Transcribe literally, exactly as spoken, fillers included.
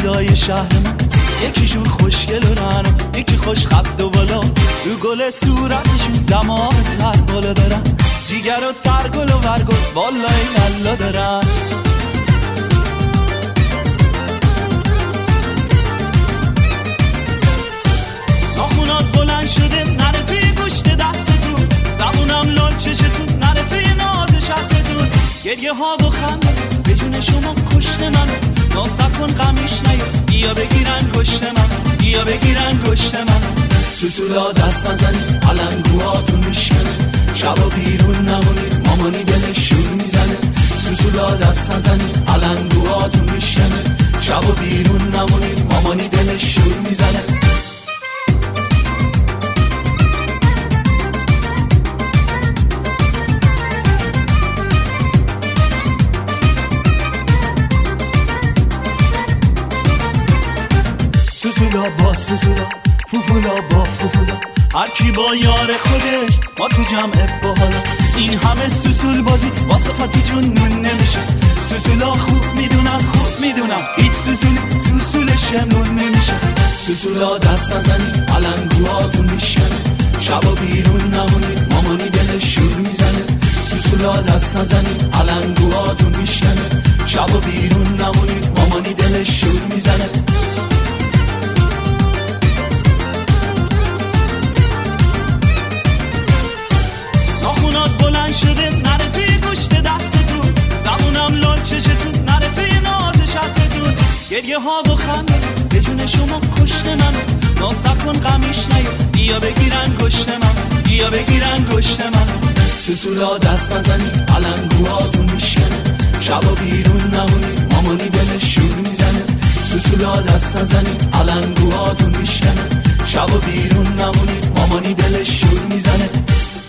عروسای شهرمون، یکیشون خوشگل و رعنا، یکی خوش خد و بالا، رو گل صورتشون دماغ سر بالا دارن، جیگر و ترگل و ورگل والای لالا دارن. ناخونات بلند شده نره توی گوشت دستتون، زبونم لال چشتون نره توی ناز شستتون، گریه ها و خنده به جون شما کشت من، ناز نکن غمیش نیا، بیا بگیرن گشت من، بیا بگیرن گشت من. سوسولا دست نزنی علنگوهاتون میشکنه، شبا بیرون نمونید مامانی دلش شور میزنه. سوسولا دست نزنی علنگوهاتون میشکنه، شبا بیرون نمونید مامانی دلش شور میزنه. سوسولا با سوسولا، فوفولا با فوفولا، هر کی با یار خودش، ما تو جمع با حالا. این همه سوسول بازی واسه فاتی جون نون نمیشه. سوسولا خوب میدونم خوب میدونم هیچ سوسول سوسولش نون نمیشه. سوسولا دست نزنی علنگوهاتون میشکنه، شبا بیرون نمونید مامانی دلش شور میزنه. سوسولا دست نزنی علنگوهاتون میشکنه، شبا بیرون نمونید مامانی دلش شور میزنه. بلند شده نره توی گوشت دستتون، زبونم لال چشتون نره توی ناز شستتون، گریه ها و خنده به جون شما کشت من، ناز نکن غمیش نیا، بیا بگیرن گشت من، بیا بگیرن گشت من. سوسولا دست نزنی علنگوهاتون میشکنه، شبا بیرون نمونید مامانی دلش شور میزنه. سوسولا دست نزنی علنگوهاتون میشکنه، شبا بیرون نمونید مامانی دلش شور میزنه.